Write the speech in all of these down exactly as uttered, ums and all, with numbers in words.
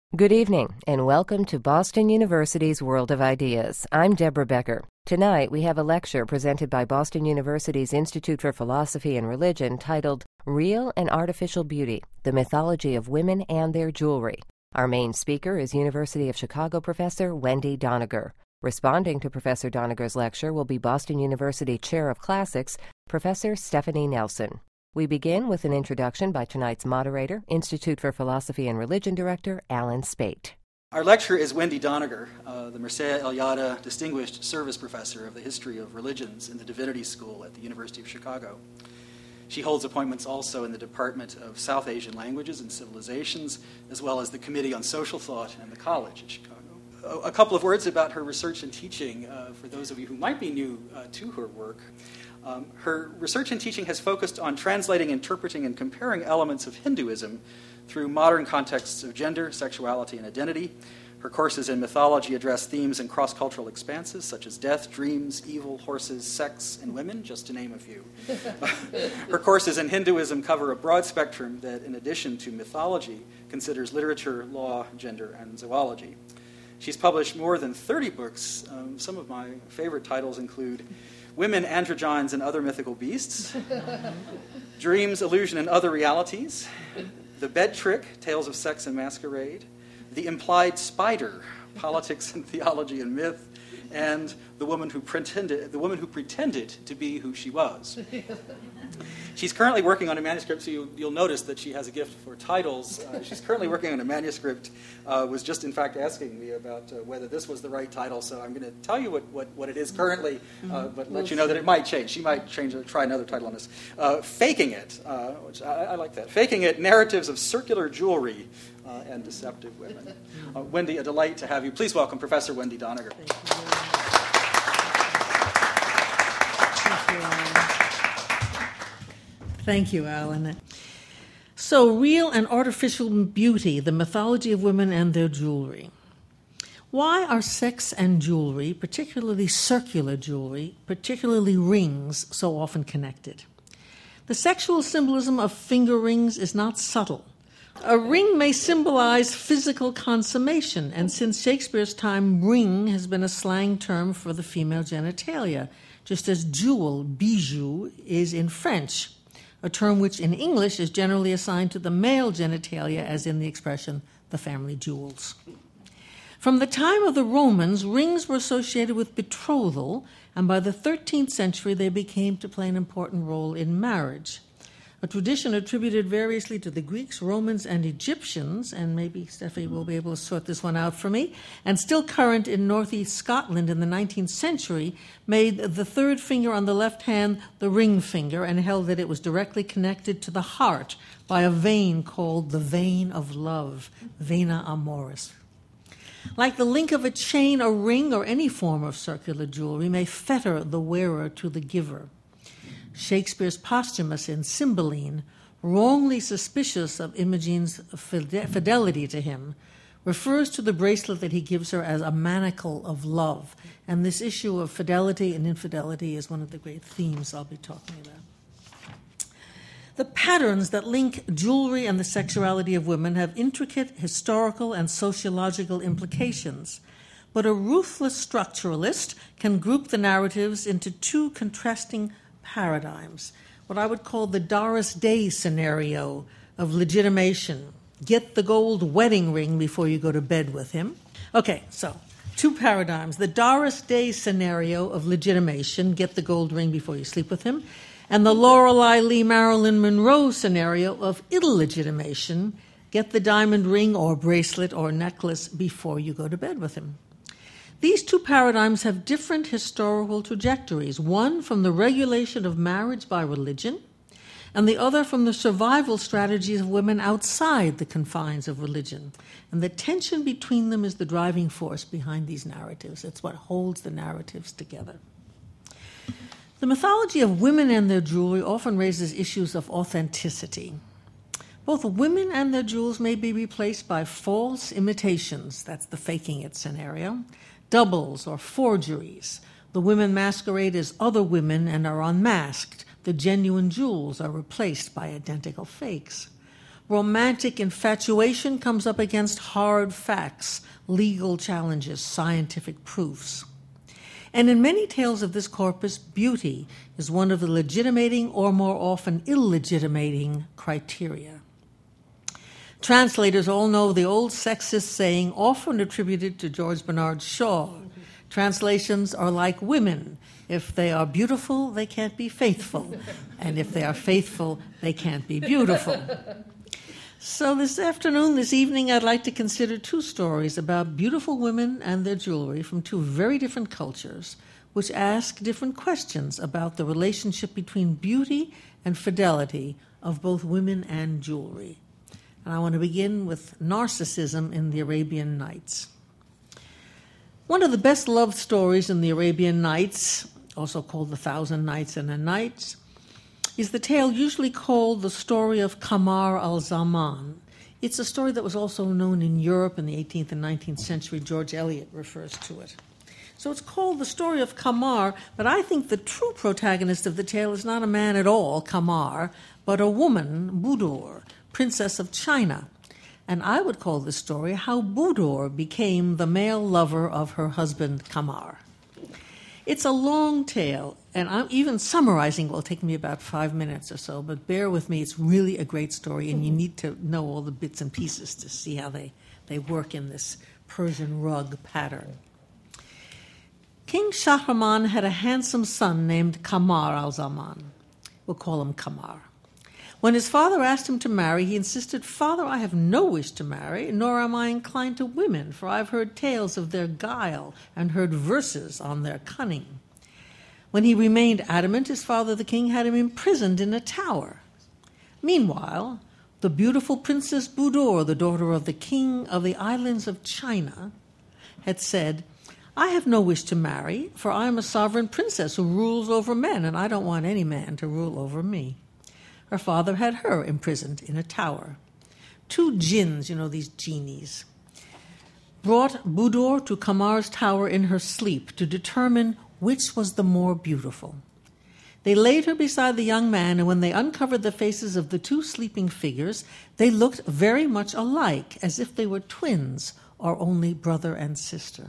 Good evening, and welcome to Boston University's World of Ideas. I'm Deborah Becker. Tonight, we have a lecture presented by Boston University's Institute for Philosophy and Religion titled Real and Artificial Beauty, The Mythology of Women and Their Jewelry. Our main speaker is University of Chicago professor Wendy Doniger. Responding to Professor Doniger's lecture will be Boston University Chair of Classics, Professor Stephanie Nelson. We begin with an introduction by tonight's moderator, Institute for Philosophy and Religion Director Alan Spate. Our lecturer is Wendy Doniger, uh, the Mircea Eliade Distinguished Service Professor of the History of Religions in the Divinity School at the University of Chicago. She holds appointments also in the Department of South Asian Languages and Civilizations, as well as the Committee on Social Thought and the College at Chicago. A, a couple of words about her research and teaching uh, for those of you who might be new uh, to her work. Um, her research and teaching has focused on translating, interpreting, and comparing elements of Hinduism through modern contexts of gender, sexuality, and identity. Her courses in mythology address themes in cross-cultural expanses such as death, dreams, evil, horses, sex, and women, just to name a few. Her courses in Hinduism cover a broad spectrum that, in addition to mythology, considers literature, law, gender, and zoology. She's published more than thirty books. Um, some of my favorite titles include Women, Androgynes, and Other Mythical Beasts, Dreams, Illusion, and Other Realities, The Bed Trick, Tales of Sex and Masquerade, The Implied Spider, Politics and Theology and Myth, and The Woman Who Pretended, the woman who pretended to be who she was. She's currently working on a manuscript, so you, you'll notice that she has a gift for titles. Uh, she's currently working on a manuscript, uh, was just in fact asking me about uh, whether this was the right title, so I'm going to tell you what, what, what it is currently, uh, but let you know that it might change. She might change, try another title on this. Uh, Faking It, uh, which I, I like that. Faking It, Narratives of Circular Jewelry uh, and Deceptive Women. Uh, Wendy, a delight to have you. Please welcome Professor Wendy Doniger. Thank you, Alan. So, real and artificial beauty, the mythology of women and their jewelry. Why are sex and jewelry, particularly circular jewelry, particularly rings, so often connected? The sexual symbolism of finger rings is not subtle. A ring may symbolize physical consummation, and since Shakespeare's time, ring has been a slang term for the female genitalia, just as jewel, bijou, is in French, a term which in English is generally assigned to the male genitalia, as in the expression, the family jewels. From the time of the Romans, rings were associated with betrothal, and by the thirteenth century they became to play an important role in marriage. A tradition attributed variously to the Greeks, Romans, and Egyptians, and maybe Stephanie will be able to sort this one out for me, and still current in northeast Scotland in the nineteenth century, made the third finger on the left hand the ring finger and held that it was directly connected to the heart by a vein called the vein of love, vena amoris. Like the link of a chain, a ring, or any form of circular jewelry may fetter the wearer to the giver. Shakespeare's Posthumus in Cymbeline, wrongly suspicious of Imogene's fidelity to him, refers to the bracelet that he gives her as a manacle of love. And this issue of fidelity and infidelity is one of the great themes I'll be talking about. The patterns that link jewelry and the sexuality of women have intricate historical and sociological implications. But a ruthless structuralist can group the narratives into two contrasting paradigms, what I would call the Doris Day scenario of legitimation. Get the gold wedding ring before you go to bed with him. Okay, so two paradigms. The Doris Day scenario of legitimation, get the gold ring before you sleep with him, and the Lorelei Lee Marilyn Monroe scenario of illegitimation, get the diamond ring or bracelet or necklace before you go to bed with him. These two paradigms have different historical trajectories, one from the regulation of marriage by religion, and the other from the survival strategies of women outside the confines of religion. And the tension between them is the driving force behind these narratives. It's what holds the narratives together. The mythology of women and their jewelry often raises issues of authenticity. Both women and their jewels may be replaced by false imitations, that's the faking it scenario, doubles or forgeries. The women masquerade as other women and are unmasked. The genuine jewels are replaced by identical fakes. Romantic infatuation comes up against hard facts, legal challenges, scientific proofs. And in many tales of this corpus, beauty is one of the legitimating or more often illegitimating criteria. Translators all know the old sexist saying, often attributed to George Bernard Shaw. Translations are like women. If they are beautiful, they can't be faithful. And if they are faithful, they can't be beautiful. So this afternoon, this evening, I'd like to consider two stories about beautiful women and their jewelry from two very different cultures, which ask different questions about the relationship between beauty and fidelity of both women and jewelry. And I want to begin with narcissism in the Arabian Nights. One of the best loved stories in the Arabian Nights, also called The Thousand Nights and a Night, is the tale usually called the story of Qamar al-Zaman. It's a story that was also known in Europe in the eighteenth and nineteenth century. George Eliot refers to it. So it's called the story of Qamar, but I think the true protagonist of the tale is not a man at all, Qamar, but a woman, Budur, princess of China. And I would call this story how Budur became the male lover of her husband, Qamar. It's a long tale, and I'm even summarizing will take me about five minutes or so, but bear with me, it's really a great story, and you need to know all the bits and pieces to see how they, they work in this Persian rug pattern. King Shahraman had a handsome son named Qamar al-Zaman. We'll call him Qamar. When his father asked him to marry, he insisted, "Father, I have no wish to marry, nor am I inclined to women, for I've heard tales of their guile and heard verses on their cunning." When he remained adamant, his father, the king, had him imprisoned in a tower. Meanwhile, the beautiful Princess Budur, the daughter of the king of the islands of China, had said, "I have no wish to marry, for I am a sovereign princess who rules over men, and I don't want any man to rule over me." Her father had her imprisoned in a tower. Two jinns, you know, these genies, brought Budur to Qamar's tower in her sleep to determine which was the more beautiful. They laid her beside the young man, and when they uncovered the faces of the two sleeping figures, they looked very much alike, as if they were twins or only brother and sister.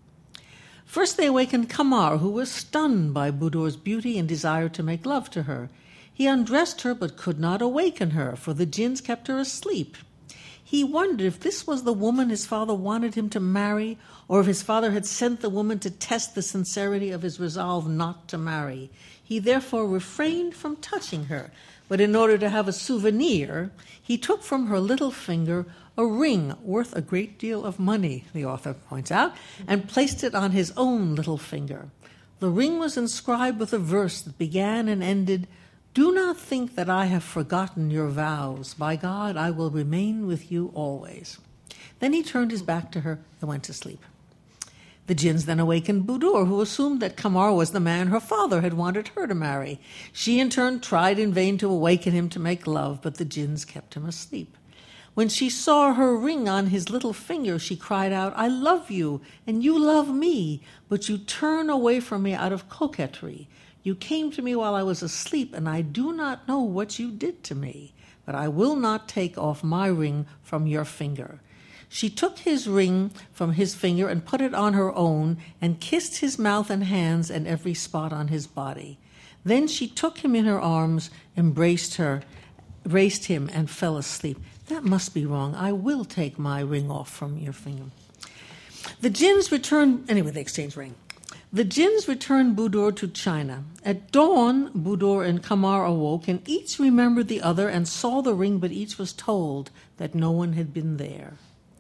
First they awakened Qamar, who was stunned by Budur's beauty and desired to make love to her. He undressed her but could not awaken her, for the jinns kept her asleep. He wondered if this was the woman his father wanted him to marry, or if his father had sent the woman to test the sincerity of his resolve not to marry. He therefore refrained from touching her, but in order to have a souvenir, he took from her little finger a ring worth a great deal of money, the author points out, and placed it on his own little finger. The ring was inscribed with a verse that began and ended, "Do not think that I have forgotten your vows. By God, I will remain with you always." Then he turned his back to her and went to sleep. The jinns then awakened Budur, who assumed that Qamar was the man her father had wanted her to marry. She in turn tried in vain to awaken him to make love, but the jinns kept him asleep. When she saw her ring on his little finger, she cried out, "I love you, and you love me, but you turn away from me out of coquetry. You came to me while I was asleep, and I do not know what you did to me, but I will not take off my ring from your finger." She took his ring from his finger and put it on her own and kissed his mouth and hands and every spot on his body. Then she took him in her arms, embraced her, embraced him, and fell asleep. "That must be wrong. I will take my ring off from your finger." The jinns returned, anyway, they exchanged ring. The jinns returned Budur to China. At dawn, Budur and Qamar awoke, and each remembered the other and saw the ring, but each was told that no one had been there.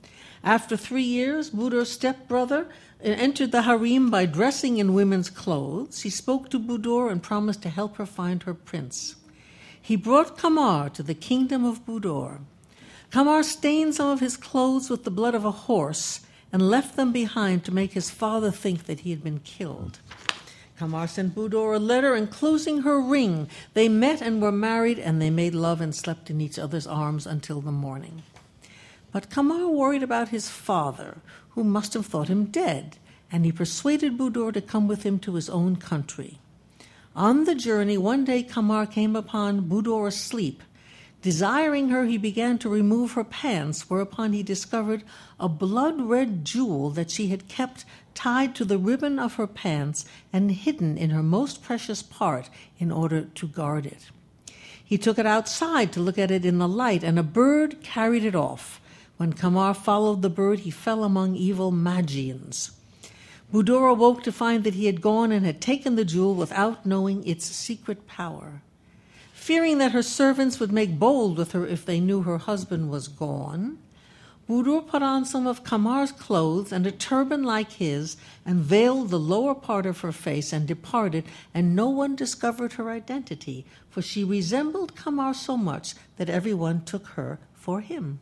After three years, Budur's stepbrother entered the harem by dressing in women's clothes. He spoke to Budur and promised to help her find her prince. He brought Qamar to the kingdom of Budur. Qamar stained some of his clothes with the blood of a horse and left them behind to make his father think that he had been killed. Qamar sent Budur a letter enclosing her ring. They met and were married, and they made love and slept in each other's arms until the morning. But Qamar worried about his father, who must have thought him dead, and he persuaded Budur to come with him to his own country. On the journey, one day Qamar came upon Budur asleep. Desiring her, he began to remove her pants, whereupon he discovered a blood-red jewel that she had kept tied to the ribbon of her pants and hidden in her most precious part in order to guard it. He took it outside to look at it in the light, and a bird carried it off. When Kamar followed the bird, he fell among evil Magians. Budur awoke to find that he had gone and had taken the jewel without knowing its secret power. Fearing that her servants would make bold with her if they knew her husband was gone, Budur put on some of Kamar's clothes and a turban like his, and veiled the lower part of her face, and departed, and no one discovered her identity, for she resembled Kamar so much that everyone took her for him.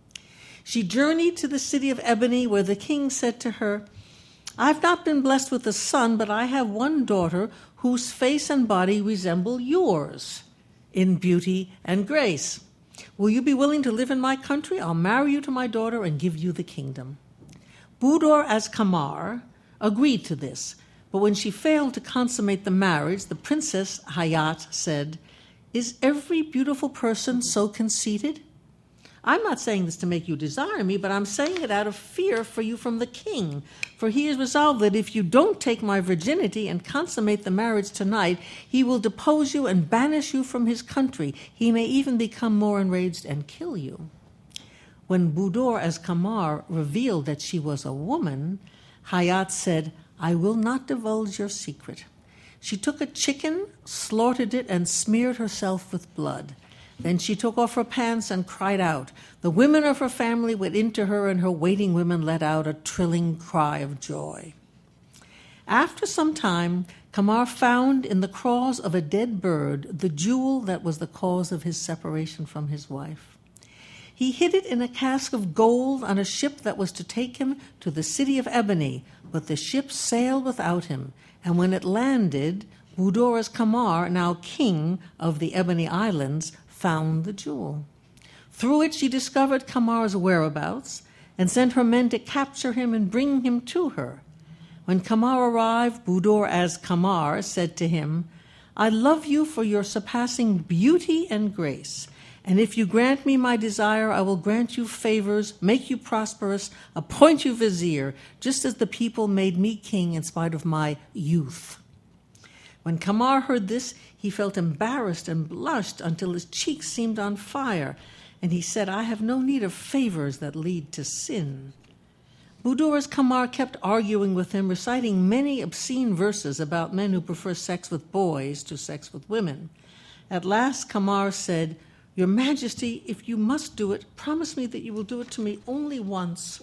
She journeyed to the city of Ebony, where the king said to her, "I've not been blessed with a son, but I have one daughter whose face and body resemble yours in beauty and grace. Will you be willing to live in my country? I'll marry you to my daughter and give you the kingdom." Budur as Kamar agreed to this, but when she failed to consummate the marriage, the princess Hayat said, "Is every beautiful person so conceited? I'm not saying this to make you desire me, but I'm saying it out of fear for you from the king, for he has resolved that if you don't take my virginity and consummate the marriage tonight, he will depose you and banish you from his country. He may even become more enraged and kill you." When Budur as Kamar revealed that she was a woman, Hayat said, "I will not divulge your secret." She took a chicken, slaughtered it, and smeared herself with blood. Then she took off her pants and cried out. The women of her family went into her, and her waiting women let out a trilling cry of joy. After some time, Kamar found in the claws of a dead bird the jewel that was the cause of his separation from his wife. He hid it in a cask of gold on a ship that was to take him to the city of Ebony, but the ship sailed without him, and when it landed, Budur as Kamar, now king of the Ebony Islands, found the jewel. Through it she discovered Kamar's whereabouts and sent her men to capture him and bring him to her. When Kamar arrived, Budur as Kamar said to him, "I love you for your surpassing beauty and grace, and if you grant me my desire, I will grant you favors, make you prosperous, appoint you vizier, just as the people made me king in spite of my youth." When Kamar heard this, he felt embarrassed and blushed until his cheeks seemed on fire, and he said, "I have no need of favors that lead to sin." Budur as Kamar kept arguing with him, reciting many obscene verses about men who prefer sex with boys to sex with women. At last Kamar said, "Your Majesty, if you must do it, promise me that you will do it to me only once."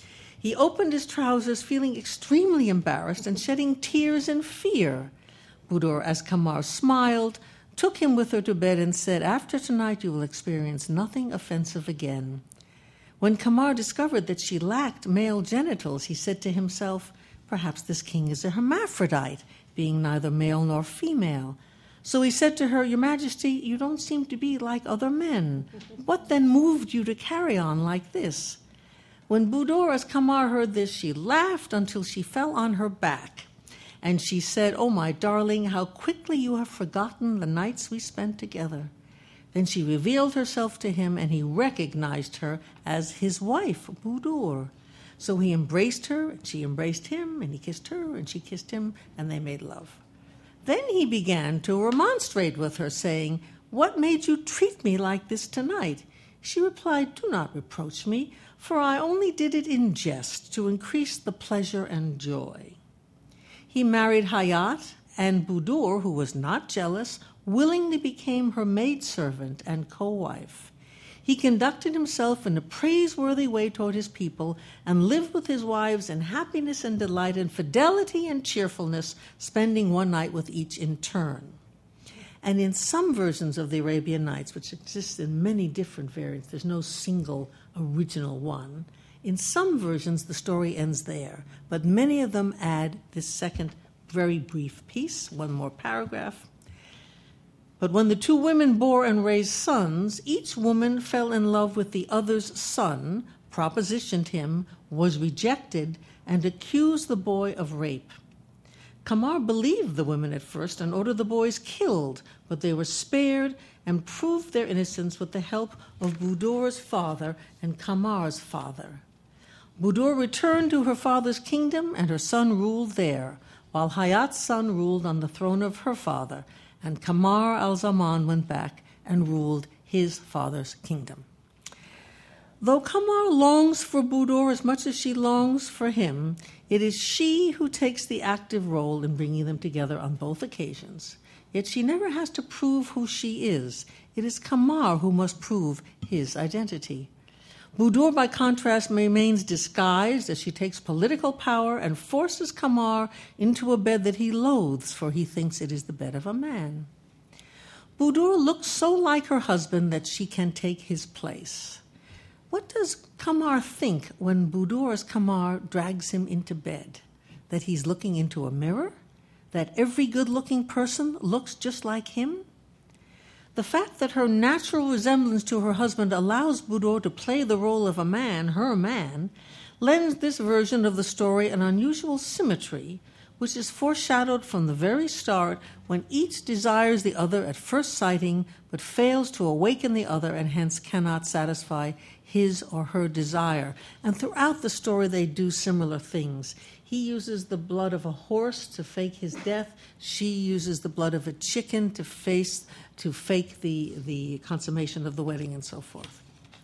He opened his trousers, feeling extremely embarrassed and shedding tears in fear. Budur as Kamar smiled, took him with her to bed, and said, "After tonight you will experience nothing offensive again." When Kamar discovered that she lacked male genitals, he said to himself, "Perhaps this king is a hermaphrodite, being neither male nor female." So he said to her, "Your Majesty, you don't seem to be like other men. What then moved you to carry on like this?" When Budur as Kamar heard this, she laughed until she fell on her back. And she said, "Oh, my darling, how quickly you have forgotten the nights we spent together." Then she revealed herself to him, and he recognized her as his wife, Budur. So he embraced her, and she embraced him, and he kissed her, and she kissed him, and they made love. Then he began to remonstrate with her, saying, "What made you treat me like this tonight?" She replied, "Do not reproach me, for I only did it in jest to increase the pleasure and joy." He married Hayat, and Budur, who was not jealous, willingly became her maidservant and co-wife. He conducted himself in a praiseworthy way toward his people and lived with his wives in happiness and delight and fidelity and cheerfulness, spending one night with each in turn. And in some versions of the Arabian Nights, which exist in many different variants, there's no single original one, in some versions the story ends there, but many of them add this second very brief piece, one more paragraph. But when the two women bore and raised sons, each woman fell in love with the other's son, propositioned him, was rejected, and accused the boy of rape. Kamar believed the women at first and ordered the boys killed, but they were spared and proved their innocence with the help of Budur's father and Kamar's father. Budur returned to her father's kingdom, and her son ruled there, while Hayat's son ruled on the throne of her father, and Kamar al-Zaman went back and ruled his father's kingdom. Though Kamar longs for Budur as much as she longs for him, it is she who takes the active role in bringing them together on both occasions. Yet she never has to prove who she is. It is Kamar who must prove his identity. Budur, by contrast, remains disguised as she takes political power and forces Kamar into a bed that he loathes, for he thinks it is the bed of a man. Budur looks so like her husband that she can take his place. What does Kamar think when Budur's Kamar drags him into bed? That he's looking into a mirror? That every good-looking person looks just like him? The fact that her natural resemblance to her husband allows Budur to play the role of a man, her man, lends this version of the story an unusual symmetry, which is foreshadowed from the very start when each desires the other at first sighting but fails to awaken the other and hence cannot satisfy his or her desire. And throughout the story they do similar things. He uses the blood of a horse to fake his death. She uses the blood of a chicken to face to fake the, the consummation of the wedding and so forth.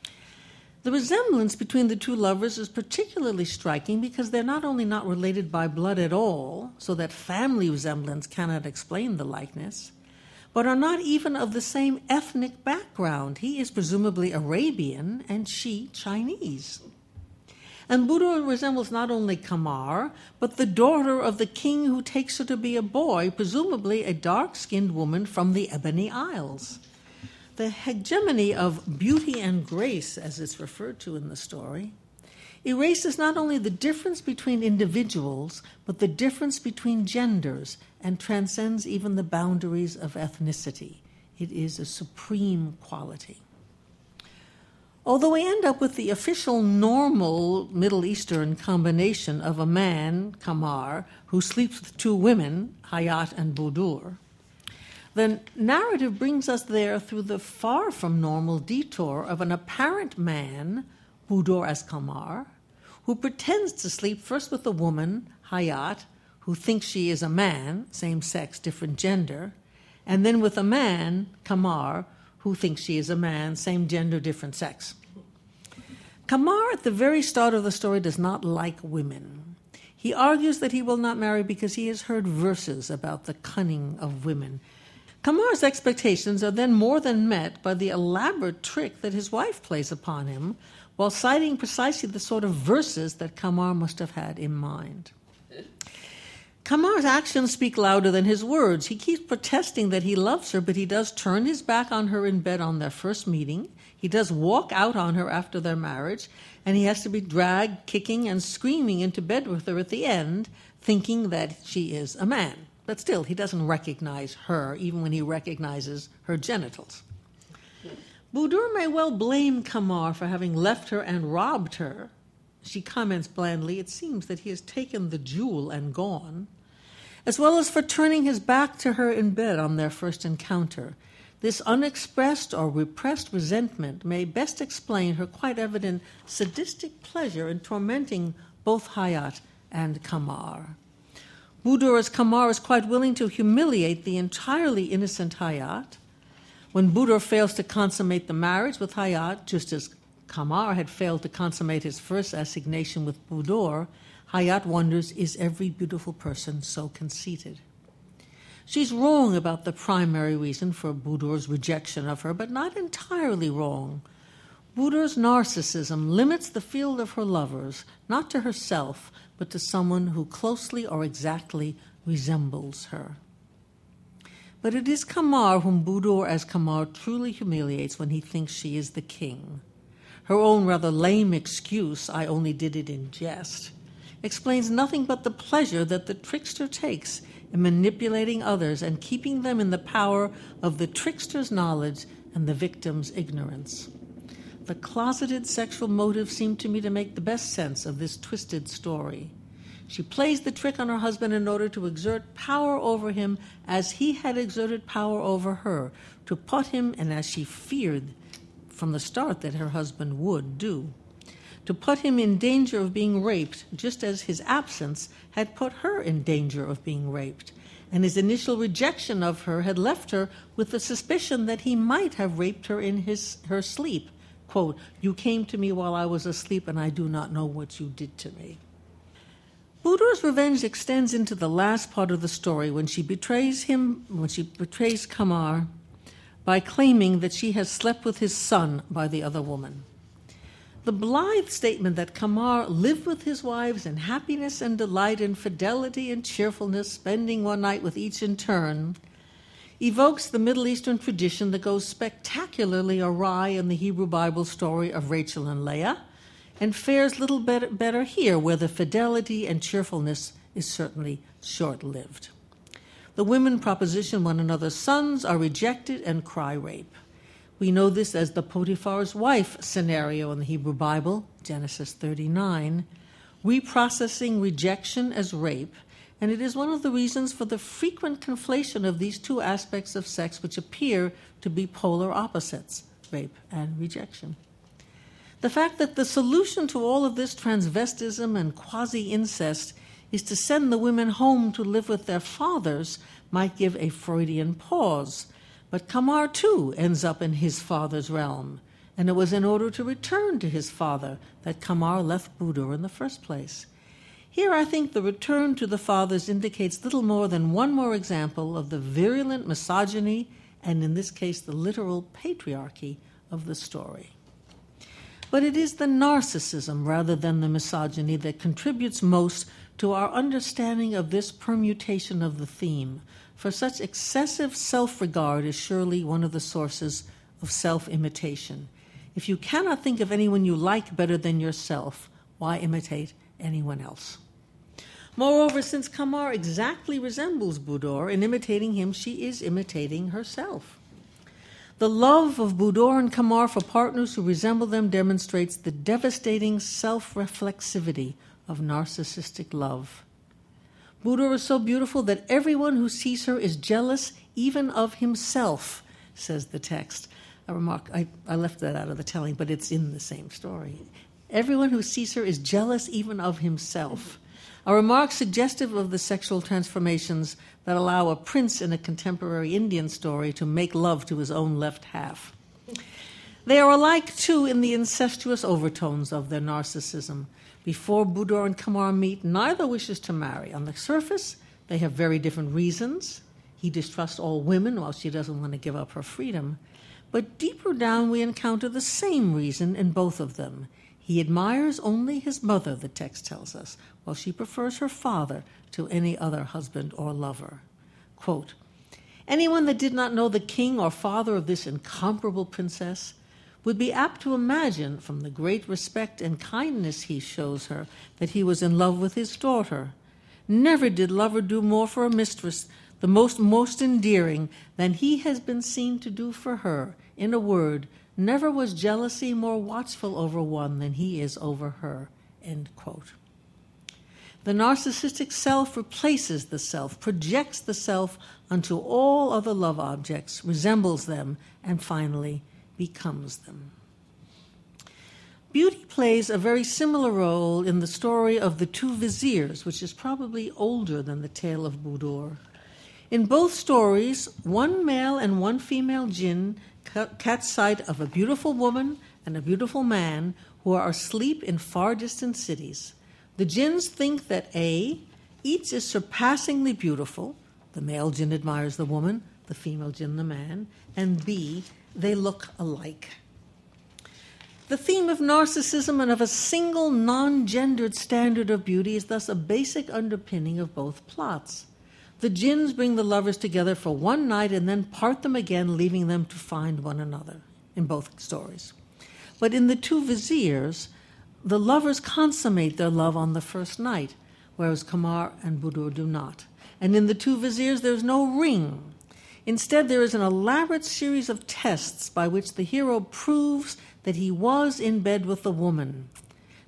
The resemblance between the two lovers is particularly striking because they're not only not related by blood at all, so that family resemblance cannot explain the likeness, but are not even of the same ethnic background. He is presumably Arabian and she Chinese. And Budur resembles not only Kamar, but the daughter of the king who takes her to be a boy, presumably a dark-skinned woman from the Ebony Isles. The hegemony of beauty and grace, as it's referred to in the story, erases not only the difference between individuals, but the difference between genders, and transcends even the boundaries of ethnicity. It is a supreme quality. Although we end up with the official normal Middle Eastern combination of a man, Kamar, who sleeps with two women, Hayat and Budur, the narrative brings us there through the far from normal detour of an apparent man, Budur as Kamar, who pretends to sleep first with a woman, Hayat, who thinks she is a man, same sex, different gender, and then with a man, Kamar, who thinks she is a man, same gender, different sex. Kamar, at the very start of the story, does not like women. He argues that he will not marry because he has heard verses about the cunning of women. Kamar's expectations are then more than met by the elaborate trick that his wife plays upon him, while citing precisely the sort of verses that Kamar must have had in mind. Kamar's actions speak louder than his words. He keeps protesting that he loves her, but he does turn his back on her in bed on their first meeting. He does walk out on her after their marriage, and he has to be dragged, kicking and screaming into bed with her at the end, thinking that she is a man. But still, he doesn't recognize her, even when he recognizes her genitals. Budur may well blame Kamar for having left her and robbed her. She comments blandly, "It seems that he has taken the jewel and gone," as well as for turning his back to her in bed on their first encounter. This unexpressed or repressed resentment may best explain her quite evident sadistic pleasure in tormenting both Hayat and Kamar. Budur as Kamar is quite willing to humiliate the entirely innocent Hayat. When Budur fails to consummate the marriage with Hayat, just as Kamar had failed to consummate his first assignation with Budur, Hayat wonders, is every beautiful person so conceited? She's wrong about the primary reason for Budur's rejection of her, but not entirely wrong. Budur's narcissism limits the field of her lovers, not to herself, but to someone who closely or exactly resembles her. But it is Kamar whom Budur as Kamar truly humiliates when he thinks she is the king. Her own rather lame excuse, "I only did it in jest," explains nothing but the pleasure that the trickster takes in manipulating others and keeping them in the power of the trickster's knowledge and the victim's ignorance. The closeted sexual motive seemed to me to make the best sense of this twisted story. She plays the trick on her husband in order to exert power over him as he had exerted power over her, to put him, and as she feared from the start that her husband would do, to put him in danger of being raped, just as his absence had put her in danger of being raped. And his initial rejection of her had left her with the suspicion that he might have raped her in his her sleep. Quote, "You came to me while I was asleep, and I do not know what you did to me." Budur's revenge extends into the last part of the story when she betrays him, when she betrays Kamar by claiming that she has slept with his son by the other woman. The blithe statement that Kamar lived with his wives in happiness and delight, in fidelity and cheerfulness, spending one night with each in turn, evokes the Middle Eastern tradition that goes spectacularly awry in the Hebrew Bible story of Rachel and Leah, and fares little better, better here, where the fidelity and cheerfulness is certainly short-lived. The women proposition one another's sons, are rejected, and cry rape. We know this as the Potiphar's wife scenario in the Hebrew Bible, Genesis thirty-nine, reprocessing rejection as rape, and it is one of the reasons for the frequent conflation of these two aspects of sex which appear to be polar opposites, rape and rejection. The fact that the solution to all of this transvestism and quasi-incest is to send the women home to live with their fathers might give a Freudian pause. But Kamar, too, ends up in his father's realm, and it was in order to return to his father that Kamar left Budur in the first place. Here, I think the return to the fathers indicates little more than one more example of the virulent misogyny, and in this case, the literal patriarchy of the story. But it is the narcissism rather than the misogyny that contributes most to our understanding of this permutation of the theme, for such excessive self-regard is surely one of the sources of self-imitation. If you cannot think of anyone you like better than yourself, why imitate anyone else? Moreover, since Kamar exactly resembles Budur, in imitating him, she is imitating herself. The love of Budur and Kamar for partners who resemble them demonstrates the devastating self-reflexivity of narcissistic love. Budur is so beautiful that everyone who sees her is jealous even of himself, says the text. A remark, I, I left that out of the telling, but it's in the same story. Everyone who sees her is jealous even of himself. A remark suggestive of the sexual transformations that allow a prince in a contemporary Indian story to make love to his own left half. They are alike, too, in the incestuous overtones of their narcissism. Before Budur and Kamar meet, neither wishes to marry. On the surface, they have very different reasons. He distrusts all women while she doesn't want to give up her freedom. But deeper down, we encounter the same reason in both of them. He admires only his mother, the text tells us, while she prefers her father to any other husband or lover. Quote, "Anyone that did not know the king or father of this incomparable princess would be apt to imagine, from the great respect and kindness he shows her, that he was in love with his daughter. Never did lover do more for a mistress, the most most endearing, than he has been seen to do for her. In a word, never was jealousy more watchful over one than he is over her." End quote. The narcissistic self replaces the self, projects the self onto all other love objects, resembles them, and finally becomes them. Beauty plays a very similar role in the story of the two viziers, which is probably older than the tale of Budur. In both stories, one male and one female jinn catch sight of a beautiful woman and a beautiful man who are asleep in far distant cities. The jinns think that A, each is surpassingly beautiful, the male jinn admires the woman, the female jinn the man, and B, they look alike. The theme of narcissism and of a single non-gendered standard of beauty is thus a basic underpinning of both plots. The jinns bring the lovers together for one night and then part them again, leaving them to find one another, in both stories. But in the two viziers, the lovers consummate their love on the first night, whereas Kamar and Budur do not. And in the two viziers, there's no ring. Instead, there is an elaborate series of tests by which the hero proves that he was in bed with the woman.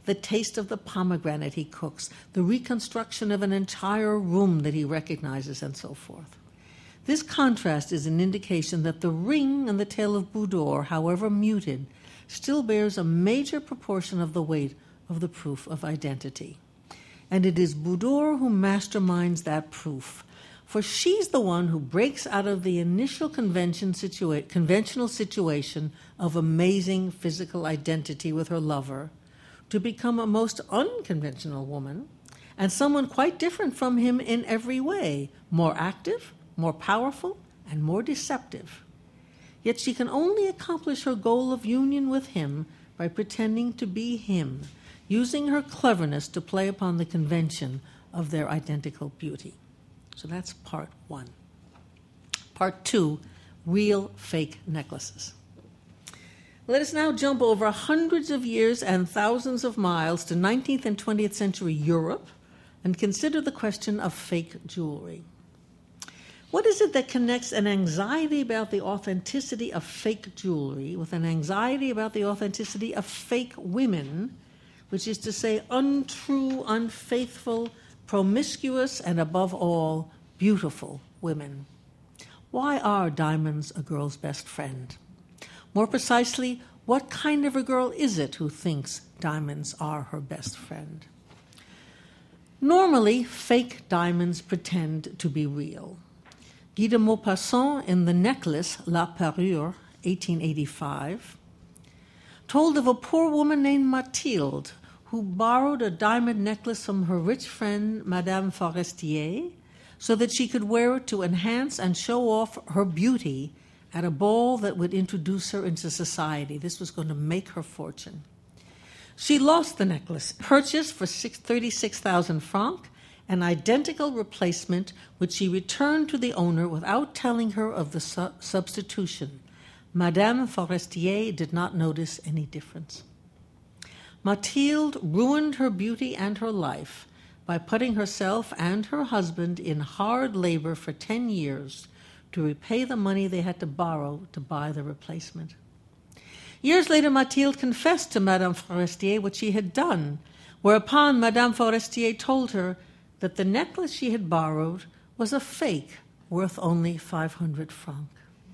the taste of the pomegranate he cooks, the reconstruction of an entire room that he recognizes, and so forth. This contrast is an indication that the ring in the tale of Budor, however muted, still bears a major proportion of the weight of the proof of identity. And it is Budor who masterminds that proof, for she's the one who breaks out of the initial convention situa- conventional situation of amazing physical identity with her lover to become a most unconventional woman, and someone quite different from him in every way, more active, more powerful, and more deceptive. Yet she can only accomplish her goal of union with him by pretending to be him, using her cleverness to play upon the convention of their identical beauty. So that's part one. Part two, real fake necklaces. Let us now jump over hundreds of years and thousands of miles to nineteenth and twentieth century Europe and consider the question of fake jewelry. What is it that connects an anxiety about the authenticity of fake jewelry with an anxiety about the authenticity of fake women, which is to say untrue, unfaithful, promiscuous, and above all, beautiful women? Why are diamonds a girl's best friend? More precisely, what kind of a girl is it who thinks diamonds are her best friend? Normally, fake diamonds pretend to be real. Guy de Maupassant, in The Necklace, La Parure, eighteen eighty-five, told of a poor woman named Mathilde who borrowed a diamond necklace from her rich friend, Madame Forestier, so that she could wear it to enhance and show off her beauty at a ball that would introduce her into society. This was going to make her fortune. She lost the necklace, purchased for thirty-six thousand francs, an identical replacement which she returned to the owner without telling her of the su- substitution. Madame Forestier did not notice any difference. Mathilde ruined her beauty and her life by putting herself and her husband in hard labor for ten years to repay the money they had to borrow to buy the replacement. Years later, Mathilde confessed to Madame Forestier what she had done, whereupon Madame Forestier told her that the necklace she had borrowed was a fake worth only five hundred francs.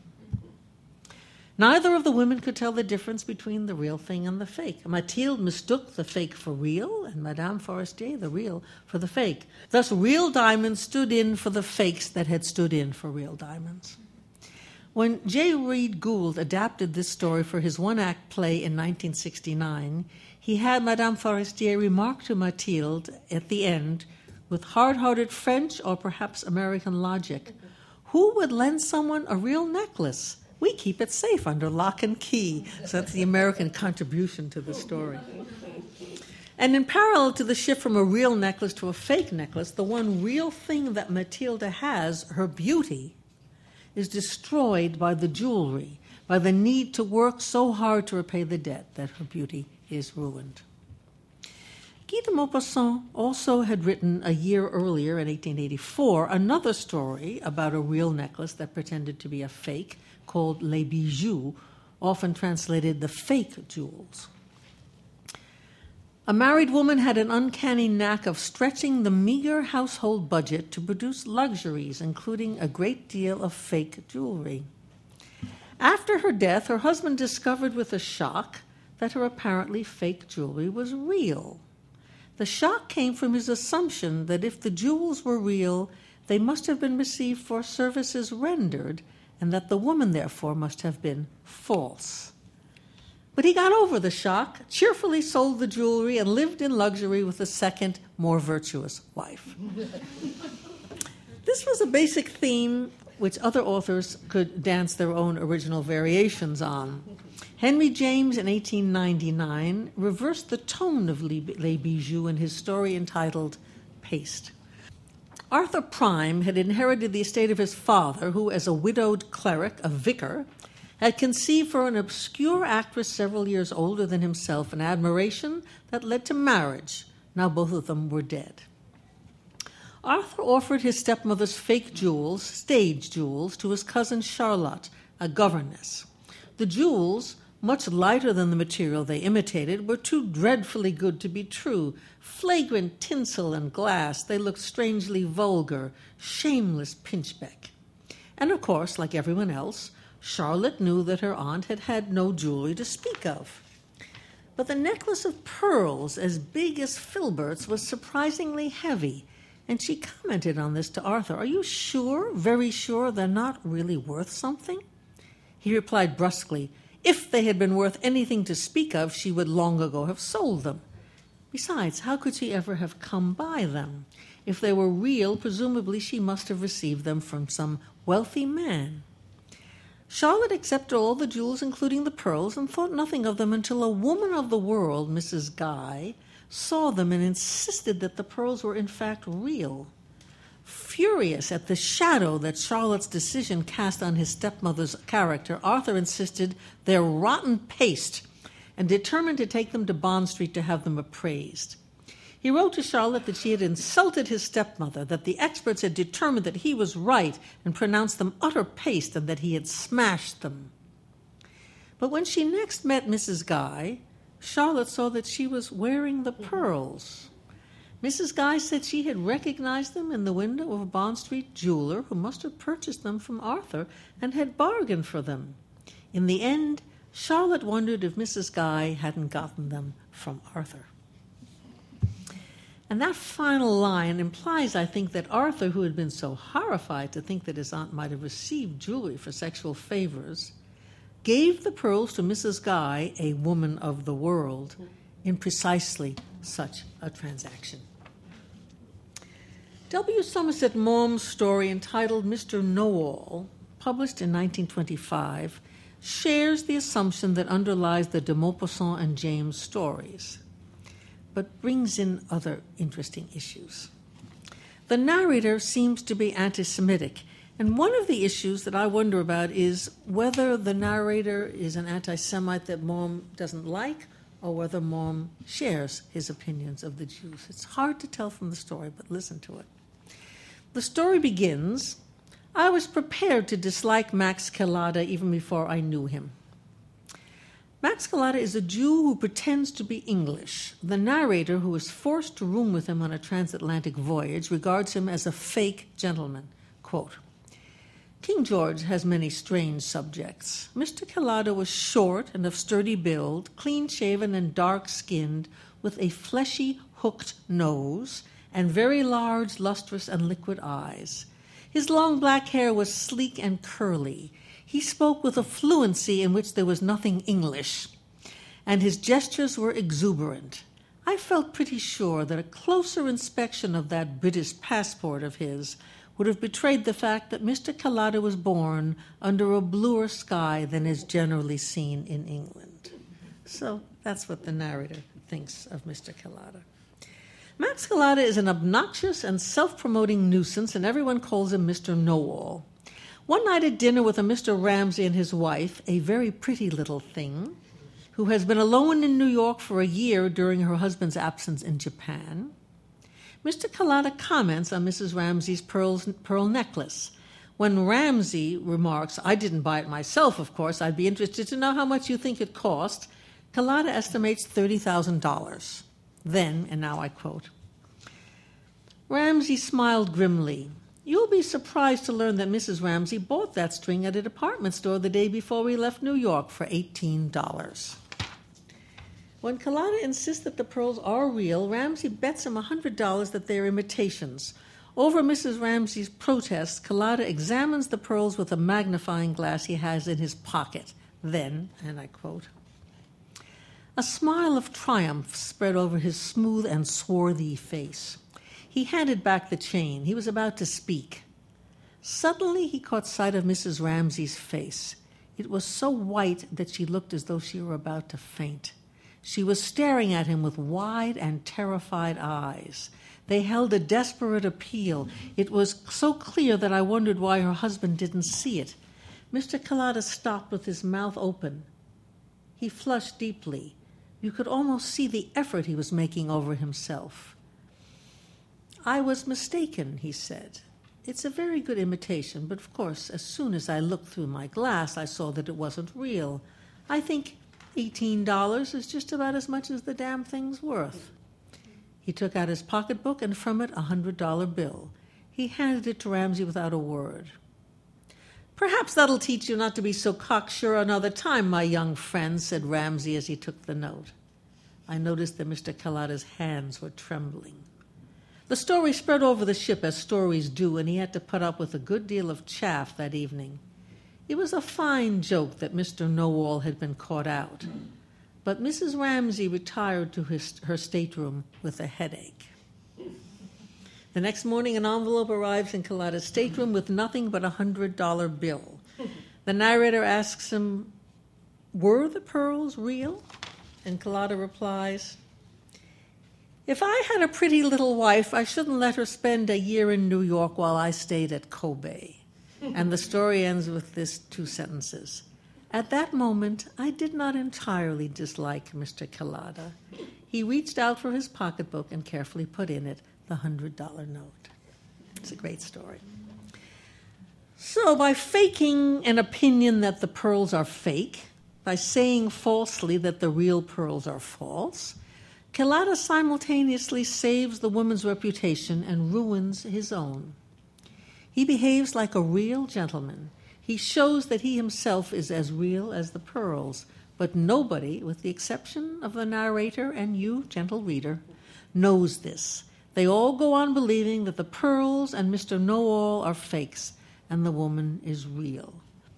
Neither of the women could tell the difference between the real thing and the fake. Mathilde mistook the fake for real, and Madame Forestier the real for the fake. Thus, real diamonds stood in for the fakes that had stood in for real diamonds. When J. Reed Gould adapted this story for his one-act play in nineteen sixty-nine, he had Madame Forestier remark to Mathilde at the end, with hard-hearted French or perhaps American logic, "Who would lend someone a real necklace? We keep it safe under lock and key." So that's the American contribution to the story. And in parallel to the shift from a real necklace to a fake necklace, the one real thing that Mathilde has, her beauty, is destroyed by the jewelry, by the need to work so hard to repay the debt that her beauty is ruined. Guy de Maupassant also had written a year earlier, in eighteen eighty-four, another story about a real necklace that pretended to be a fake, called Les Bijoux, often translated the fake jewels. A married woman had an uncanny knack of stretching the meager household budget to produce luxuries, including a great deal of fake jewelry. After her death, her husband discovered with a shock that her apparently fake jewelry was real. The shock came from his assumption that if the jewels were real, they must have been received for services rendered, and that the woman, therefore, must have been false. But he got over the shock, cheerfully sold the jewelry, and lived in luxury with a second, more virtuous wife. This was a basic theme which other authors could dance their own original variations on. Henry James, in eighteen ninety-nine, reversed the tone of Les Bijoux in his story entitled Paste. Arthur Prime had inherited the estate of his father, who, as a widowed cleric, a vicar, had conceived for an obscure actress several years older than himself an admiration that led to marriage. Now both of them were dead. Arthur offered his stepmother's fake jewels, stage jewels, to his cousin Charlotte, a governess. The jewels, much lighter than the material they imitated, were too dreadfully good to be true. Flagrant tinsel and glass, they looked strangely vulgar, shameless pinchbeck. And of course, like everyone else, Charlotte knew that her aunt had had no jewelry to speak of. But the necklace of pearls, as big as filberts, was surprisingly heavy, and she commented on this to Arthur. "Are you sure, very sure, they're not really worth something?" He replied brusquely, if they had been worth anything to speak of, she would long ago have sold them. Besides, how could she ever have come by them? If they were real, presumably she must have received them from some wealthy man. Charlotte accepted all the jewels, including the pearls, and thought nothing of them until a woman of the world, Missus Guy, saw them and insisted that the pearls were in fact real. Furious at the shadow that Charlotte's decision cast on his stepmother's character, Arthur insisted they're rotten paste and determined to take them to Bond Street to have them appraised. He wrote to Charlotte that she had insulted his stepmother, that the experts had determined that he was right and pronounced them utter paste, and that he had smashed them. But when she next met Missus Guy, Charlotte saw that she was wearing the pearls. Missus Guy said she had recognized them in the window of a Bond Street jeweler who must have purchased them from Arthur and had bargained for them. In the end, Charlotte wondered if Missus Guy hadn't gotten them from Arthur. And that final line implies, I think, that Arthur, who had been so horrified to think that his aunt might have received jewelry for sexual favors, gave the pearls to Missus Guy, a woman of the world, in precisely such a transaction. W. Somerset Maugham's story, entitled Mister Know-All, published in nineteen twenty-five, shares the assumption that underlies the de Maupassant and James stories, but brings in other interesting issues. The narrator seems to be anti-Semitic, and one of the issues that I wonder about is whether the narrator is an anti-Semite that Maugham doesn't like, or whether Maugham shares his opinions of the Jews. It's hard to tell from the story, but listen to it. The story begins, "I was prepared to dislike Max Kellada even before I knew him." Max Kellada is a Jew who pretends to be English. The narrator, who is forced to room with him on a transatlantic voyage, regards him as a fake gentleman. Quote, "King George has many strange subjects. Mister Kellada was short and of sturdy build, clean-shaven and dark-skinned, with a fleshy, hooked nose and very large, lustrous, and liquid eyes. His long black hair was sleek and curly. He spoke with a fluency in which there was nothing English, and his gestures were exuberant. I felt pretty sure that a closer inspection of that British passport of his would have betrayed the fact that Mister Kellada was born under a bluer sky than is generally seen in England." So that's what the narrator thinks of Mister Kellada. Max Kellada is an obnoxious and self-promoting nuisance, and everyone calls him Mister Know-All. One night at dinner with a Mister Ramsay and his wife, a very pretty little thing, who has been alone in New York for a year during her husband's absence in Japan, Mister Kellada comments on Missus Ramsay's pearls, pearl necklace. When Ramsay remarks, "I didn't buy it myself, of course. I'd be interested to know how much you think it cost," Kellada estimates thirty thousand dollars. Then, and now I quote, Ramsay smiled grimly. "You'll be surprised to learn that Missus Ramsay bought that string at a department store the day before we left New York for eighteen dollars. When Kellada insists that the pearls are real, Ramsay bets him one hundred dollars that they're imitations. Over Missus Ramsay's protest, Kellada examines the pearls with a magnifying glass he has in his pocket. Then, and I quote, "A smile of triumph spread over his smooth and swarthy face. He handed back the chain. He was about to speak. Suddenly he caught sight of Missus Ramsay's face. It was so white that she looked as though she were about to faint. She was staring at him with wide and terrified eyes. They held a desperate appeal. It was so clear that I wondered why her husband didn't see it. Mister Kellada stopped with his mouth open. He flushed deeply. You could almost see the effort he was making over himself. 'I was mistaken,' he said. 'It's a very good imitation, but of course, as soon as I looked through my glass, I saw that it wasn't real. I think eighteen dollars is just about as much as the damn thing's worth." He took out his pocketbook and from it a one hundred dollar bill. He handed it to Ramsay without a word. "Perhaps that'll teach you not to be so cocksure another time, my young friend," said Ramsay as he took the note. I noticed that Mister Kalada's hands were trembling. The story spread over the ship as stories do, and he had to put up with a good deal of chaff that evening. It was a fine joke that Mister Know-all had been caught out, but Missus Ramsay retired to his, her stateroom with a headache. The next morning, an envelope arrives in Kalada's stateroom with nothing but a one hundred dollar bill. The narrator asks him, "Were the pearls real?" And Kalada replies, "If I had a pretty little wife, I shouldn't let her spend a year in New York while I stayed at Kobe." And the story ends with this two sentences. "At that moment, I did not entirely dislike Mister Kalada. He reached out for his pocketbook and carefully put in it the one hundred dollar note." It's a great story. So by faking an opinion that the pearls are fake, by saying falsely that the real pearls are false, Kalada simultaneously saves the woman's reputation and ruins his own. He behaves like a real gentleman. He shows that he himself is as real as the pearls, but nobody, with the exception of the narrator and you, gentle reader, knows this. They all go on believing that the pearls and Mister Know-all are fakes, and the woman is real.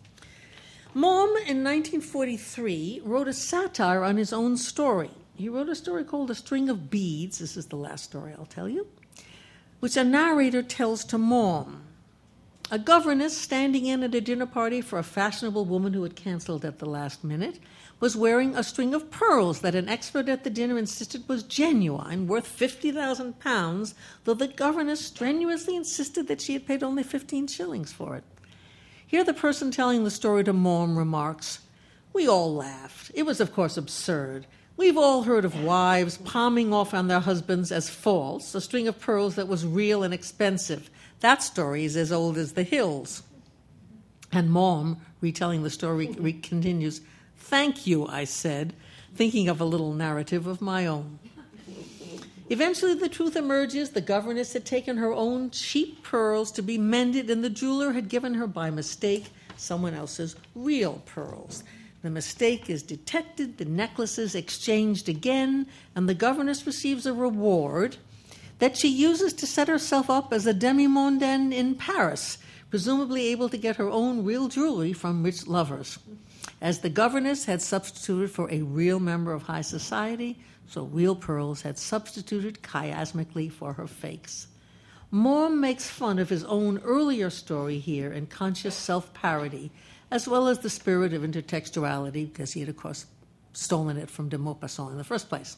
Maugham, in nineteen forty-three, wrote a satire on his own story. He wrote a story called A String of Beads, this is the last story I'll tell you, which a narrator tells to Maugham. A governess standing in at a dinner party for a fashionable woman who had canceled at the last minute was wearing a string of pearls that an expert at the dinner insisted was genuine, worth fifty thousand pounds, though the governess strenuously insisted that she had paid only fifteen shillings for it. Here the person telling the story to Maugham remarks, "We all laughed. It was, of course, absurd. We've all heard of wives palming off on their husbands as false, a string of pearls that was real and expensive. That story is as old as the hills." And Maugham, retelling the story, re- continues, "Thank you," I said, thinking of a little narrative of my own. Eventually the truth emerges. The governess had taken her own cheap pearls to be mended, and the jeweler had given her by mistake someone else's real pearls. The mistake is detected, the necklaces exchanged again, and the governess receives a reward that she uses to set herself up as a demi-mondaine in Paris, presumably able to get her own real jewelry from rich lovers. As the governess had substituted for a real member of high society, so real pearls had substituted chiasmically for her fakes. Maugham makes fun of his own earlier story here in conscious self-parody, as well as the spirit of intertextuality, because he had, of course, stolen it from de Maupassant in the first place.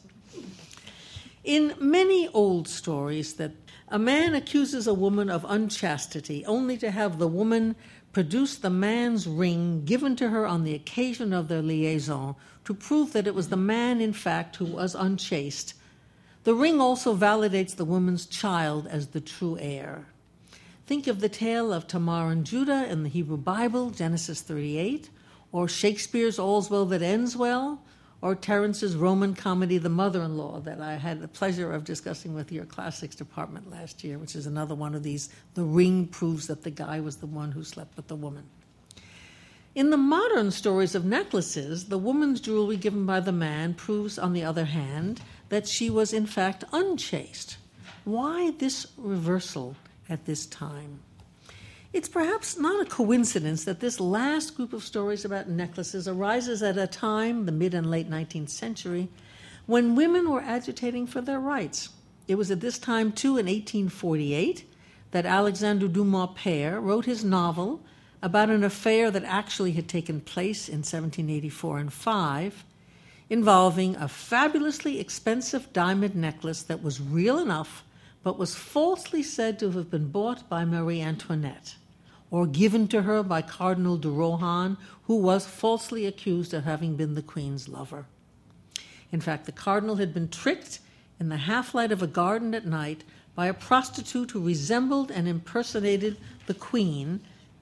In many old stories, that a man accuses a woman of unchastity only to have the woman produce the man's ring given to her on the occasion of their liaison to prove that it was the man, in fact, who was unchaste. The ring also validates the woman's child as the true heir. Think of the tale of Tamar and Judah in the Hebrew Bible, Genesis thirty-eight, or Shakespeare's All's Well That Ends Well, or Terence's Roman comedy, The Mother-in-Law, that I had the pleasure of discussing with your classics department last year, which is another one of these, the ring proves that the guy was the one who slept with the woman. In the modern stories of necklaces, the woman's jewelry given by the man proves, on the other hand, that she was in fact unchaste. Why this reversal at this time? It's perhaps not a coincidence that this last group of stories about necklaces arises at a time, the mid and late nineteenth century, when women were agitating for their rights. It was at this time, too, in eighteen forty-eight, that Alexandre Dumas père wrote his novel about an affair that actually had taken place in seventeen eighty-four and five, involving a fabulously expensive diamond necklace that was real enough, but was falsely said to have been bought by Marie Antoinette, or given to her by Cardinal de Rohan, who was falsely accused of having been the Queen's lover. In fact, the Cardinal had been tricked in the half-light of a garden at night by a prostitute who resembled and impersonated the Queen,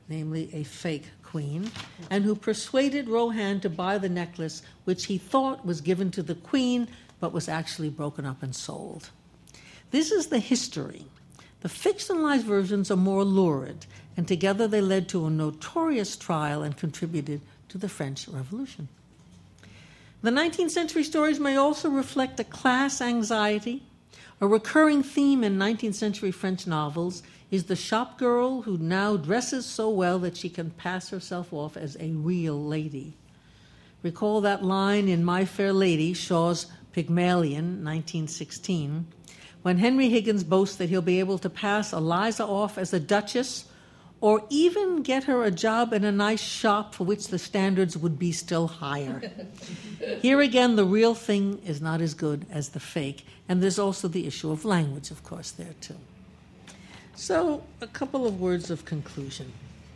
namely a fake queen, and who persuaded Rohan to buy the necklace, which he thought was given to the queen, but was actually broken up and sold. This is the history. The fictionalized versions are more lurid, and together they led to a notorious trial and contributed to the French Revolution. The nineteenth century stories may also reflect a class anxiety. A recurring theme in nineteenth century French novels is the shop girl who now dresses so well that she can pass herself off as a real lady. Recall that line in My Fair Lady, Shaw's Pygmalion, nineteen sixteen, when Henry Higgins boasts that he'll be able to pass Eliza off as a duchess or even get her a job in a nice shop for which the standards would be still higher. Here again, the real thing is not as good as the fake, and there's also the issue of language, of course, there too. So, a couple of words of conclusion.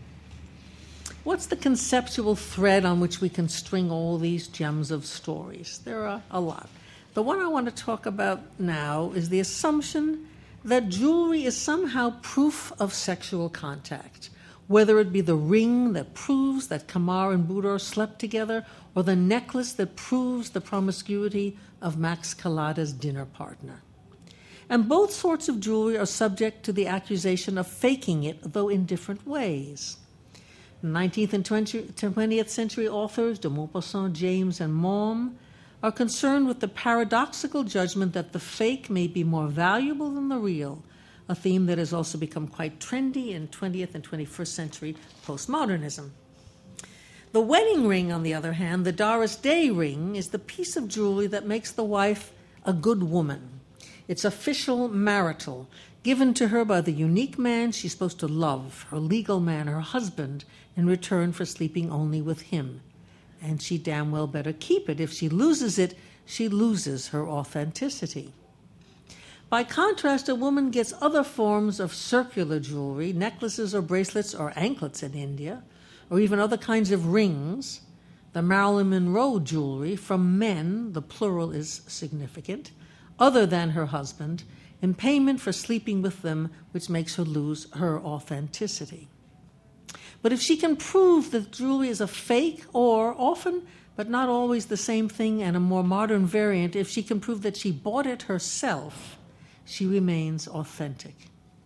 What's the conceptual thread on which we can string all these gems of stories? There are a lot. The one I want to talk about now is the assumption that jewelry is somehow proof of sexual contact, whether it be the ring that proves that Kamar and Budor slept together, or the necklace that proves the promiscuity of Max Calada's dinner partner. And both sorts of jewelry are subject to the accusation of faking it, though in different ways. nineteenth and twentieth century authors, de Maupassant, James, and Maugham, are concerned with the paradoxical judgment that the fake may be more valuable than the real, a theme that has also become quite trendy in twentieth and twenty-first century postmodernism. The wedding ring, on the other hand, the Doris Day ring, is the piece of jewelry that makes the wife a good woman. It's official marital, given to her by the unique man she's supposed to love, her legal man, her husband, in return for sleeping only with him. And she damn well better keep it. If she loses it, she loses her authenticity. By contrast, a woman gets other forms of circular jewelry, necklaces or bracelets or anklets in India, or even other kinds of rings, the Marilyn Monroe jewelry, from men, the plural is significant, other than her husband, in payment for sleeping with them, which makes her lose her authenticity. But if she can prove that jewelry is a fake, or often, but not always the same thing and a more modern variant, if she can prove that she bought it herself, she remains authentic.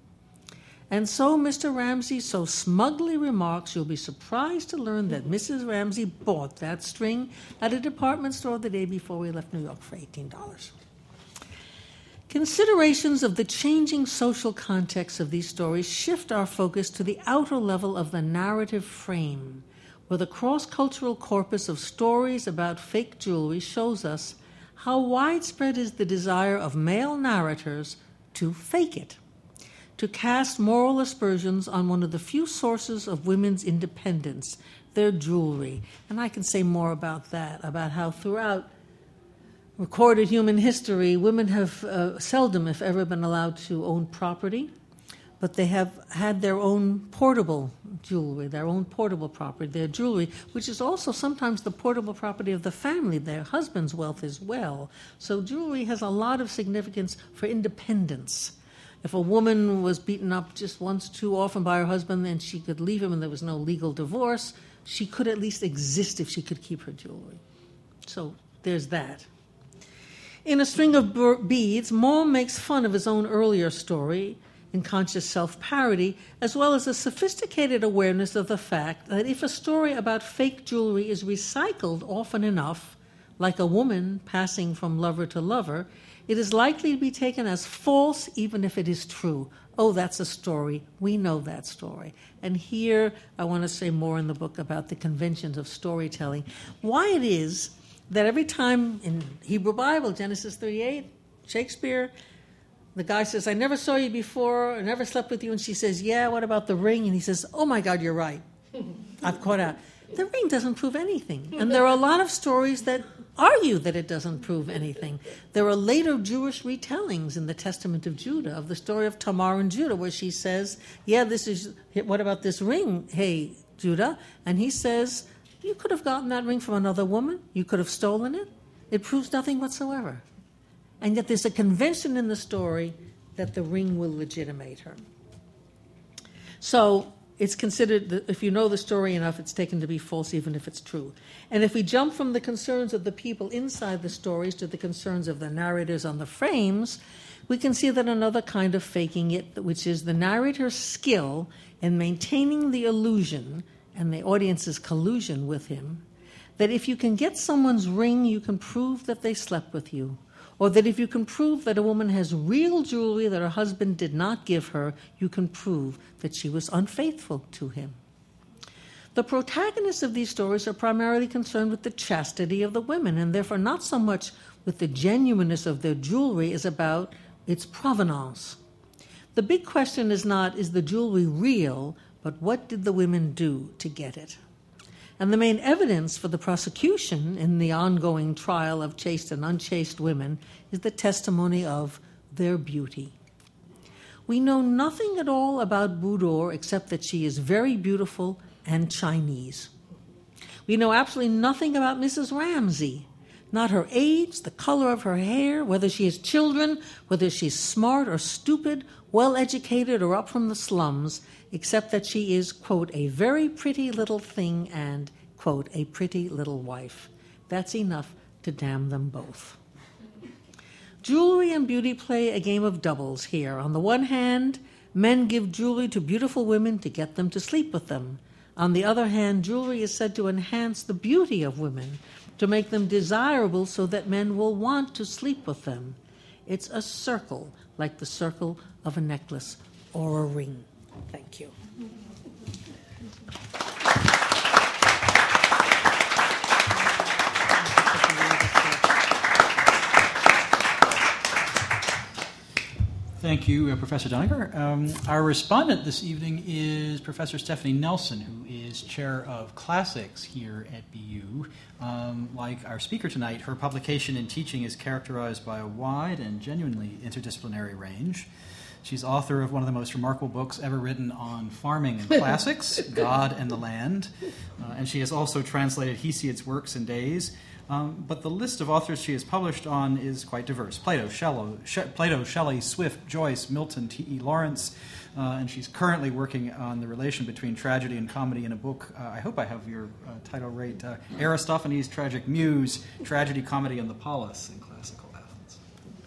And so Mister Ramsay so smugly remarks, you'll be surprised to learn that Missus Ramsay bought that string at a department store the day before we left New York for eighteen dollars. Considerations of the changing social context of these stories shift our focus to the outer level of the narrative frame, where the cross-cultural corpus of stories about fake jewelry shows us how widespread is the desire of male narrators to fake it, to cast moral aspersions on one of the few sources of women's independence, their jewelry. And I can say more about that, about how throughout recorded human history, women have uh, seldom, if ever, been allowed to own property, but they have had their own portable jewelry, their own portable property, their jewelry, which is also sometimes the portable property of the family, their husband's wealth as well. So jewelry has a lot of significance for independence. If a woman was beaten up just once too often by her husband and she could leave him and there was no legal divorce, she could at least exist if she could keep her jewelry. So there's that. In A String of Beads, Maugham makes fun of his own earlier story in conscious self-parody, as well as a sophisticated awareness of the fact that if a story about fake jewelry is recycled often enough, like a woman passing from lover to lover, it is likely to be taken as false even if it is true. Oh, that's a story. We know that story. And here I want to say more in the book about the conventions of storytelling. Why it is that every time in Hebrew Bible, Genesis thirty-eight, Shakespeare, the guy says, I never saw you before, I never slept with you, and she says, yeah, what about the ring? And he says, oh my God, you're right. I've caught out. The ring doesn't prove anything. And there are a lot of stories that argue that it doesn't prove anything. There are later Jewish retellings in the Testament of Judah of the story of Tamar and Judah, where she says, yeah, this is, what about this ring, hey, Judah? And he says, you could have gotten that ring from another woman. You could have stolen it. It proves nothing whatsoever. And yet there's a convention in the story that the ring will legitimate her. So it's considered, that if you know the story enough, it's taken to be false even if it's true. And if we jump from the concerns of the people inside the stories to the concerns of the narrators on the frames, we can see that another kind of faking it, which is the narrator's skill in maintaining the illusion and the audience's collusion with him, that if you can get someone's ring, you can prove that they slept with you. Or that if you can prove that a woman has real jewelry that her husband did not give her, you can prove that she was unfaithful to him. The protagonists of these stories are primarily concerned with the chastity of the women, and therefore not so much with the genuineness of their jewelry as about its provenance. The big question is not, is the jewelry real, but what did the women do to get it? And the main evidence for the prosecution in the ongoing trial of chaste and unchaste women is the testimony of their beauty. We know nothing at all about Budor except that she is very beautiful and Chinese. We know absolutely nothing about Missus Ramsay, not her age, the color of her hair, whether she has children, whether she's smart or stupid, well-educated or up from the slums, except that she is, quote, a very pretty little thing and, quote, a pretty little wife. That's enough to damn them both. Jewelry and beauty play a game of doubles here. On the one hand, men give jewelry to beautiful women to get them to sleep with them. On the other hand, jewelry is said to enhance the beauty of women, to make them desirable so that men will want to sleep with them. It's a circle, like the circle of a necklace or a ring. Thank you. Thank you, uh, Professor Doniger. Um, our respondent this evening is Professor Stephanie Nelson, who is Chair of Classics here at B U. Um, like our speaker tonight, her publication and teaching is characterized by a wide and genuinely interdisciplinary range. She's author of one of the most remarkable books ever written on farming and classics, God and the Land, uh, and she has also translated Hesiod's works in days. Um, but the list of authors she has published on is quite diverse. Plato, Shelley, She- Plato, Shelley, Swift, Joyce, Milton, T E. Lawrence, uh, and she's currently working on the relation between tragedy and comedy in a book, uh, I hope I have your uh, title right, uh, Aristophanes' Tragic Muse, Tragedy, Comedy, and the Polis in Classical Athens.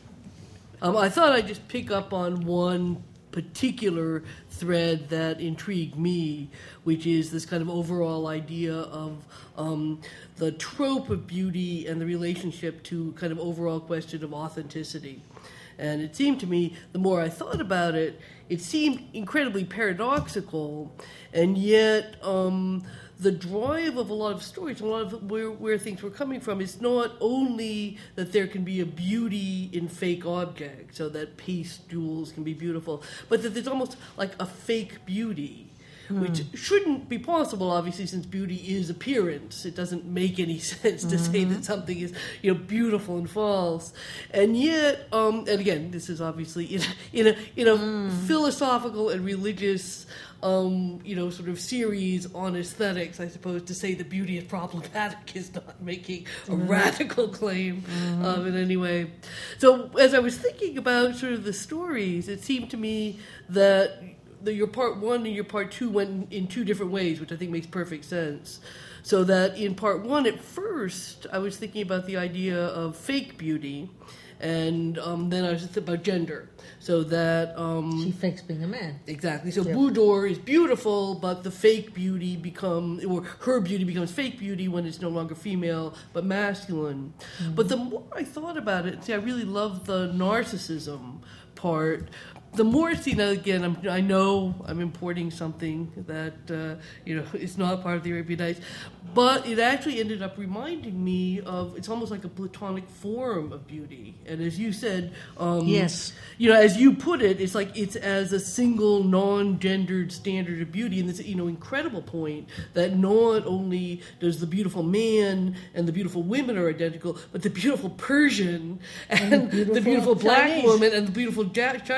Um, I thought I'd just pick up on one particular thread that intrigued me, which is this kind of overall idea of um, the trope of beauty and the relationship to kind of overall question of authenticity. And it seemed to me, the more I thought about it, it seemed incredibly paradoxical, and yet um, the drive of a lot of stories, a lot of where, where things were coming from, is not only that there can be a beauty in fake objects, so that paste jewels can be beautiful, but that there's almost like a fake beauty, mm. which shouldn't be possible, obviously, since beauty is appearance. It doesn't make any sense to mm-hmm. say that something is, you know, beautiful and false. And yet, um, and again, this is obviously in a, in a, in a mm. philosophical and religious Um, you know, sort of series on aesthetics, I suppose. To say that beauty is problematic is not making a mm-hmm. radical claim mm-hmm. um, in any way. So as I was thinking about sort of the stories, it seemed to me that the, your part one and your part two went in two different ways, which I think makes perfect sense. So that in part one, at first, I was thinking about the idea of fake beauty, and um, then I was thinking about gender. So that um, she fakes being a man. Exactly. So yeah. Budor is beautiful, but the fake beauty becomes, or her beauty becomes fake beauty when it's no longer female but masculine. Mm-hmm. But the more I thought about it, see, I really love the narcissism part. The more, see, now again, I'm, I know I'm importing something that, uh, you know, is not part of the Arabian Nights, but it actually ended up reminding me of, it's almost like a Platonic form of beauty. And as you said, um, yes, you know, as you put it, it's like it's as a single non-gendered standard of beauty. And this, you know, incredible point that not only does the beautiful man and the beautiful women are identical, but the beautiful Persian and, and the beautiful, the beautiful black Chinese. woman and the beautiful ja- Chinese woman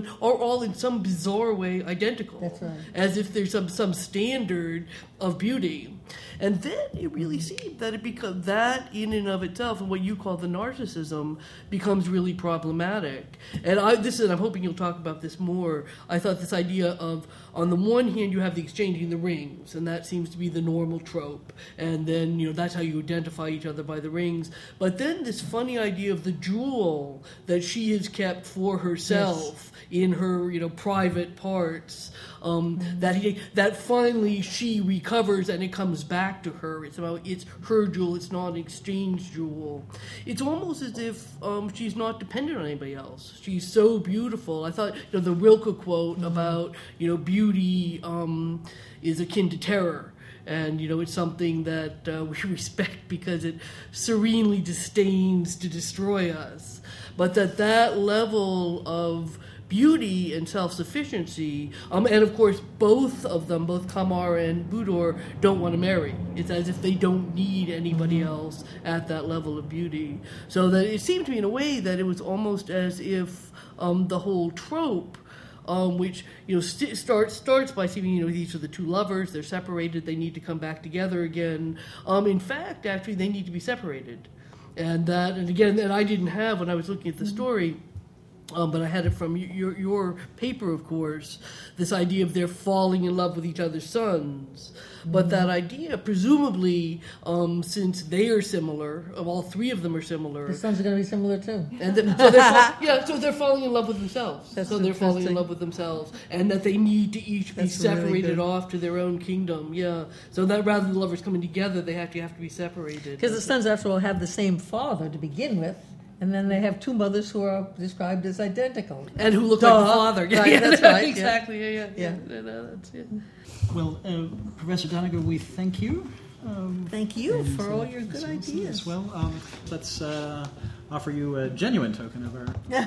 are all in some bizarre way identical. That's right. As if there's some, some standard of beauty. And then it really seemed that it becomes that in and of itself, and what you call the narcissism, becomes really problematic. And I, this is, I'm hoping you'll talk about this more. I thought this idea of, on the one hand, you have the exchanging the rings, and that seems to be the normal trope. And then, you know, that's how you identify each other, by the rings. But then this funny idea of the jewel that she has kept for herself yes. in her, you know, private parts. Um, mm-hmm. That he, that finally she recovers and it comes back to her. It's about it's her jewel. It's not an exchange jewel. It's almost as if um, she's not dependent on anybody else. She's so beautiful. I thought, you know, the Rilke quote mm-hmm. about, you know, beauty um, is akin to terror. And, you know, it's something that uh, we respect because it serenely disdains to destroy us. But that that level of beauty and self-sufficiency, um, and of course both of them, both Kamar and Budor, don't want to marry. It's as if they don't need anybody else at that level of beauty. So that it seemed to me in a way that it was almost as if um, the whole trope, Um, which you know st- starts starts by seeming, you know, these are the two lovers, they're separated, they need to come back together again. Um, in fact, actually, they need to be separated, and that, and again, that I didn't have when I was looking at the story. Um, but I had it from your your paper, of course, this idea of they're falling in love with each other's sons. But mm-hmm. that idea, presumably, um, since they are similar, all three of them are similar. The sons are going to be similar, too. And the, so they're fall, yeah, so they're falling in love with themselves. That's so they're falling in love with themselves. And that they need to each be That's separated really off to their own kingdom, yeah. So that rather than the lovers coming together, they actually have to be separated. Because the sons, after all, have the same father to begin with. And then they have two mothers who are described as identical. And who look Duh. like the father. Right, yeah, that's right. Exactly, yeah, yeah. yeah. yeah. yeah no, that's it. Well, uh, Professor Doniger, we thank you. Um, Thank you and, for uh, all your good ideas. As well, um, let's uh, offer you a genuine token of our...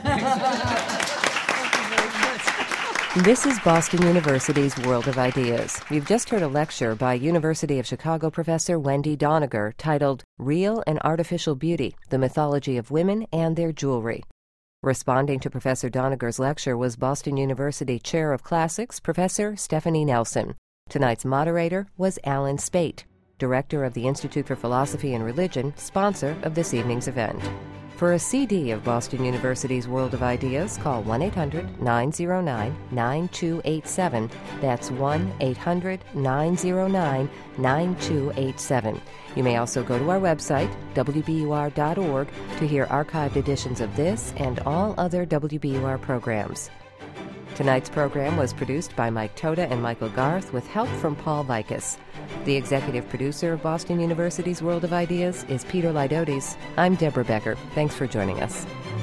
This is Boston University's World of Ideas. You've just heard a lecture by University of Chicago professor Wendy Doniger titled Real and Artificial Beauty, The Mythology of Women and Their Jewelry. Responding to Professor Doniger's lecture was Boston University Chair of Classics, Professor Stephanie Nelson. Tonight's moderator was Alan Spate, Director of the Institute for Philosophy and Religion, sponsor of this evening's event. For a C D of Boston University's World of Ideas, call one eight hundred nine oh nine nine two eight seven. That's one eight hundred nine oh nine nine two eight seven. You may also go to our website, w b u r dot org, to hear archived editions of this and all other W B U R programs. Tonight's program was produced by Mike Toda and Michael Garth with help from Paul Vikas. The executive producer of Boston University's World of Ideas is Peter Lydotes. I'm Deborah Becker. Thanks for joining us.